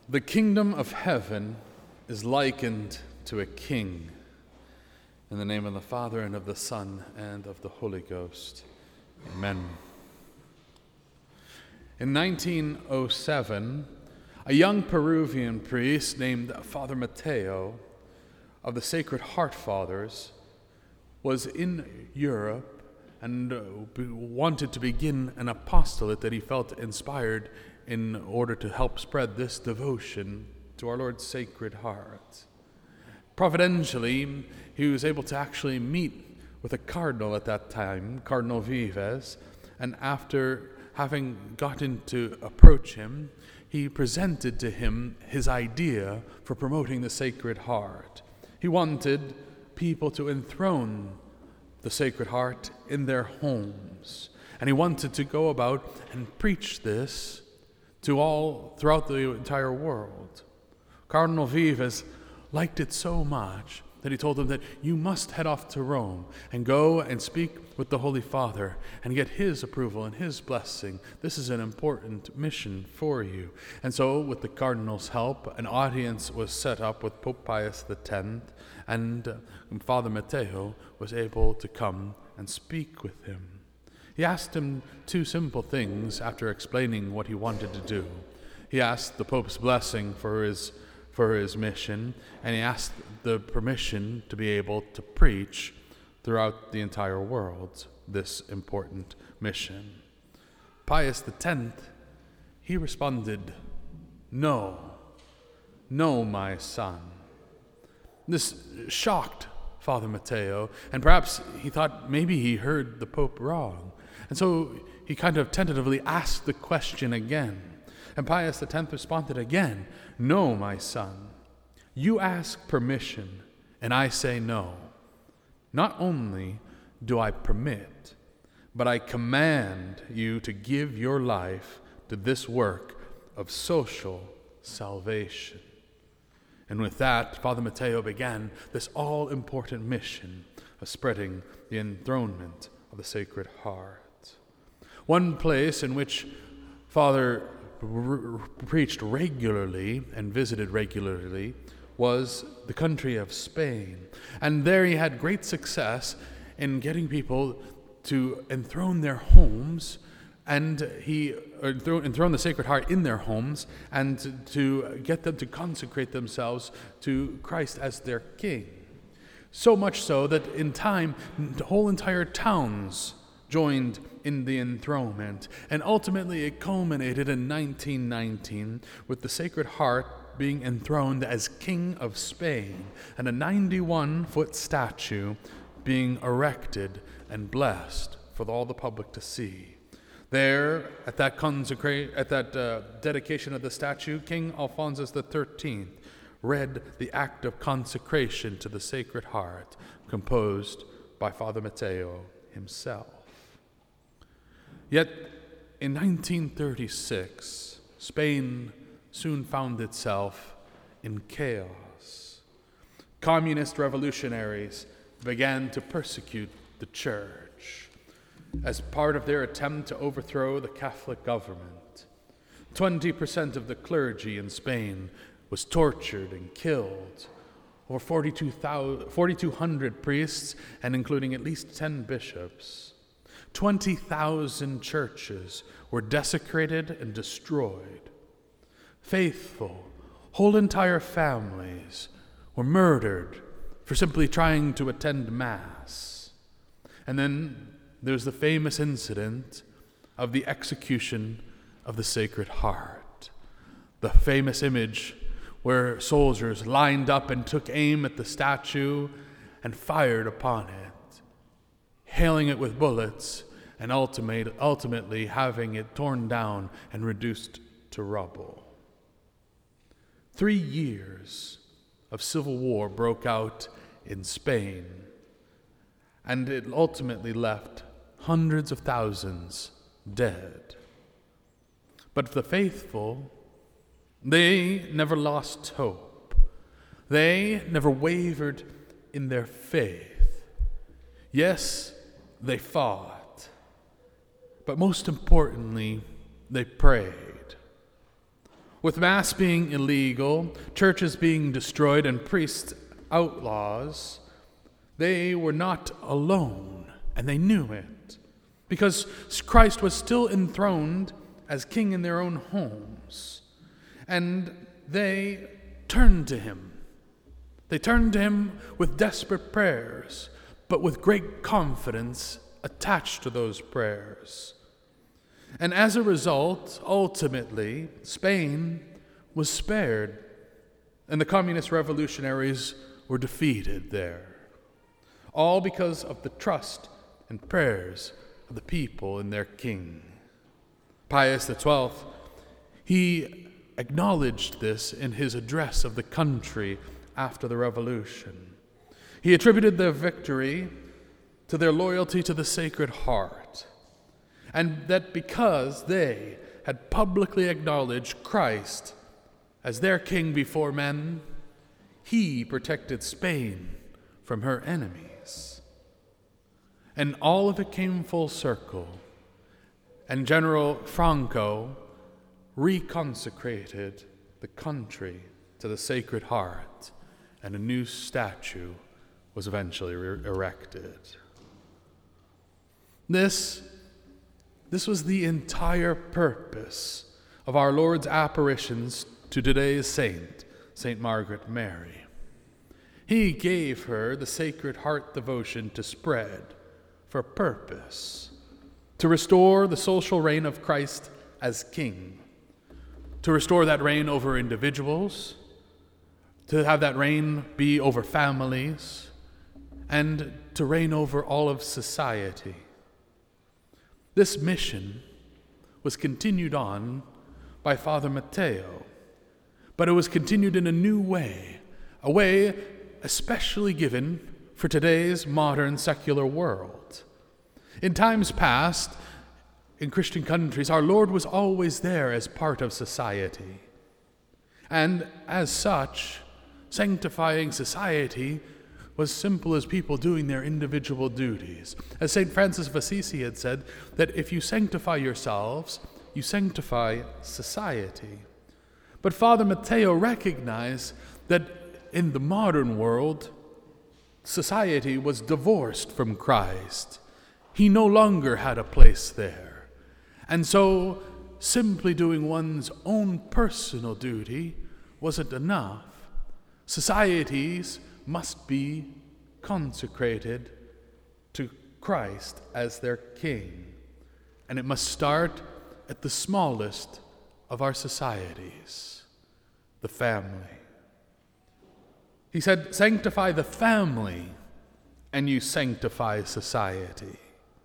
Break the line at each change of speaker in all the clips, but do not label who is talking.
The kingdom of heaven is likened to a king. In the name of the Father, and of the Son, and of the Holy Ghost. Amen. In 1907, a young Peruvian priest named Father Mateo of the Sacred Heart Fathers was in Europe and wanted to begin an apostolate that he felt inspired in order to help spread this devotion to our Lord's Sacred Heart. Providentially, he was able to actually meet with a cardinal at that time, Cardinal Vives, and after having gotten to approach him, he presented to him his idea for promoting the Sacred Heart. He wanted people to enthrone the Sacred Heart in their homes, and he wanted to go about and preach this to all throughout the entire world. Cardinal Vives liked it so much that he told them that you must head off to Rome and go and speak with the Holy Father and get his approval and his blessing. This is an important mission for you. And so, with the cardinal's help, an audience was set up with Pope Pius X, and Father Mateo was able to come and speak with him. He asked him two simple things after explaining what he wanted to do. He asked the Pope's blessing for his mission, and he asked the permission to be able to preach throughout the entire world this important mission. Pius X, he responded, "No, my son." This shocked Father Mateo, and perhaps he thought maybe he heard the Pope wrong. And so he kind of tentatively asked the question again. And Pius X responded again, "No, my son. You ask permission, and I say no. Not only do I permit, but I command you to give your life to this work of social salvation." And with that, Father Mateo began this all-important mission of spreading the enthronement of the Sacred Heart. One place in which Father preached regularly and visited regularly was the country of Spain. And there he had great success in getting people to enthrone their homes, and he enthrone the Sacred Heart in their homes, and to get them to consecrate themselves to Christ as their King. So much so that in time, the whole entire towns joined in the enthronement, and ultimately it culminated in 1919 with the Sacred Heart being enthroned as King of Spain, and a 91-foot statue being erected and blessed for all the public to see. There, at that dedication of the statue, King Alphonsus XIII read the act of consecration to the Sacred Heart, composed by Father Mateo himself. Yet, in 1936, Spain soon found itself in chaos. Communist revolutionaries began to persecute the church as part of their attempt to overthrow the Catholic government. 20% of the clergy in Spain was tortured and killed. Over 4,200 priests, and including at least 10 bishops. 20,000 churches were desecrated and destroyed. Faithful, whole entire families were murdered for simply trying to attend Mass. And then there's the famous incident of the execution of the Sacred Heart. The famous image where soldiers lined up and took aim at the statue and fired upon it, hailing it with bullets, and ultimately having it torn down and reduced to rubble. 3 years of civil war broke out in Spain, and it ultimately left hundreds of thousands dead. But the faithful, they never lost hope. They never wavered in their faith. Yes, they fought. But most importantly, they prayed. With Mass being illegal, churches being destroyed, and priests outlaws, they were not alone, and they knew it, because Christ was still enthroned as king in their own homes. And they turned to him. They turned to him with desperate prayers, but with great confidence attached to those prayers. And as a result, ultimately, Spain was spared, and the communist revolutionaries were defeated there. All because of the trust and prayers of the people in their king. Pius XII, he acknowledged this in his address of the country after the revolution. He attributed their victory to their loyalty to the Sacred Heart, and that because they had publicly acknowledged Christ as their king before men, he protected Spain from her enemies. And all of it came full circle, and General Franco reconsecrated the country to the Sacred Heart, and a new statue was eventually erected. This was the entire purpose of our Lord's apparitions to today's saint, St. Margaret Mary. He gave her the Sacred Heart devotion to spread for purpose, to restore the social reign of Christ as King, to restore that reign over individuals, to have that reign be over families, and to reign over all of society. This mission was continued on by Father Matteo, but it was continued in a new way, a way especially given for today's modern secular world. In times past, in Christian countries, our Lord was always there as part of society. And as such, sanctifying society was simple as people doing their individual duties. As St. Francis of Assisi had said, that if you sanctify yourselves, you sanctify society. But Father Matteo recognized that in the modern world, society was divorced from Christ. He no longer had a place there. And so simply doing one's own personal duty wasn't enough. Societies must be consecrated to Christ as their King. And it must start at the smallest of our societies, the family. He said, sanctify the family, and you sanctify society.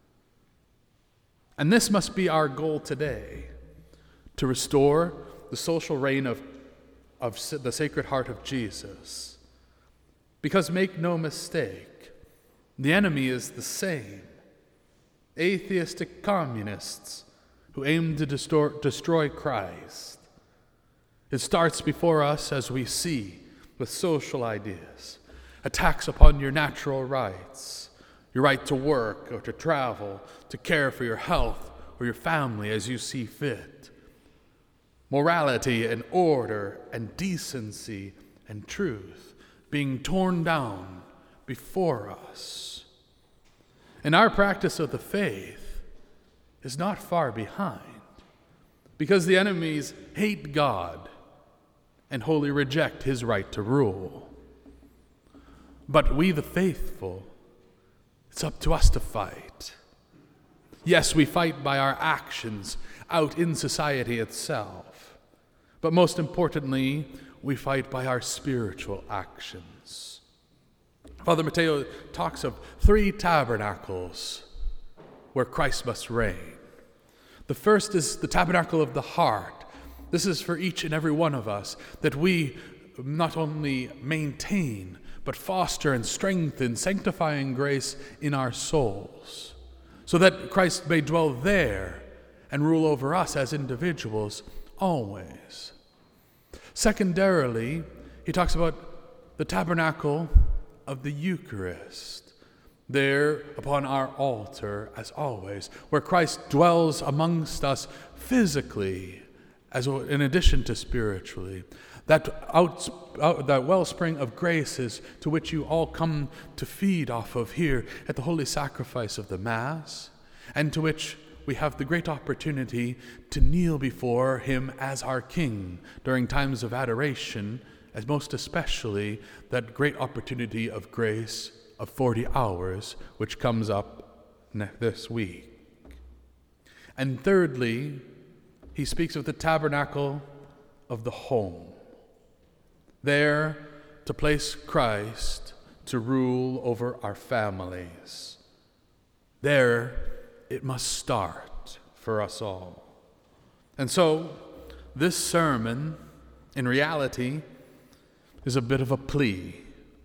And this must be our goal today, to restore the social reign of the Sacred Heart of Jesus. Because make no mistake, the enemy is the same. Atheistic communists who aim to destroy Christ. It starts before us, as we see, with social ideas, attacks upon your natural rights, your right to work or to travel, to care for your health or your family as you see fit. Morality and order and decency and truth being torn down before us. And our practice of the faith is not far behind, because the enemies hate God and wholly reject his right to rule. But we, the faithful, it's up to us to fight. Yes, we fight by our actions out in society itself, but most importantly, we fight by our spiritual actions. Father Matteo talks of 3 tabernacles where Christ must reign. The first is the tabernacle of the heart. This is for each and every one of us, that we not only maintain, but foster and strengthen sanctifying grace in our souls, so that Christ may dwell there and rule over us as individuals always. Secondarily, he talks about the tabernacle of the Eucharist, there upon our altar, as always, where Christ dwells amongst us physically in addition to spiritually, that wellspring of graces to which you all come to feed off of here at the holy sacrifice of the Mass, and to which we have the great opportunity to kneel before him as our King during times of adoration, as most especially that great opportunity of grace of 40 hours, which comes up this week. And thirdly, he speaks of the tabernacle of the home. There to place Christ to rule over our families. There it must start for us all. And so, this sermon, in reality, is a bit of a plea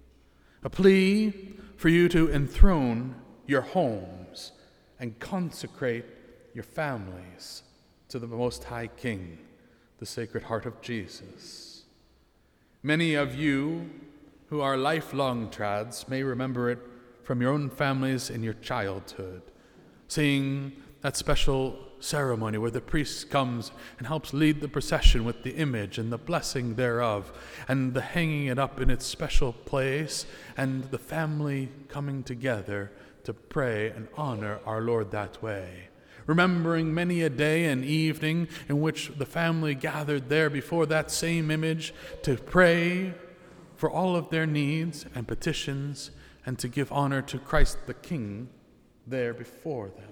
for you to enthrone your homes and consecrate your families to the Most High King, the Sacred Heart of Jesus. Many of you who are lifelong trads may remember it from your own families in your childhood, seeing that special ceremony where the priest comes and helps lead the procession with the image and the blessing thereof, and the hanging it up in its special place, and the family coming together to pray and honor our Lord that way. Remembering many a day and evening in which the family gathered there before that same image to pray for all of their needs and petitions, and to give honor to Christ the King there before them.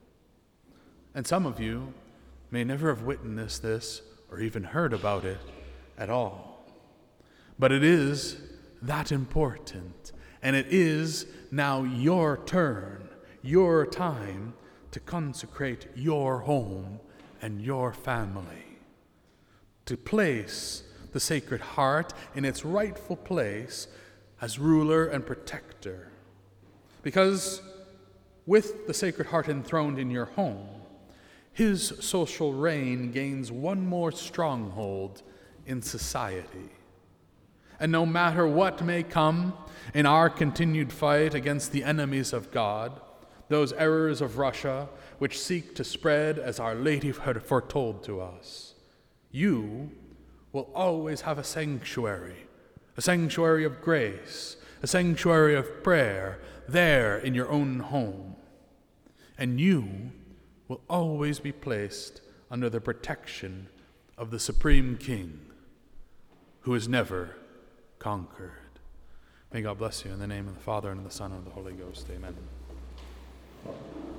And some of you may never have witnessed this or even heard about it at all. But it is that important, and it is now your turn, your time to consecrate your home and your family, to place the Sacred Heart in its rightful place as ruler and protector. Because with the Sacred Heart enthroned in your home, his social reign gains one more stronghold in society. And no matter what may come in our continued fight against the enemies of God, those errors of Russia which seek to spread as Our Lady had foretold to us, you will always have a sanctuary of grace, a sanctuary of prayer there in your own home. And you will always be placed under the protection of the Supreme King, who is never conquered. May God bless you in the name of the Father, and of the Son, and of the Holy Ghost. Amen.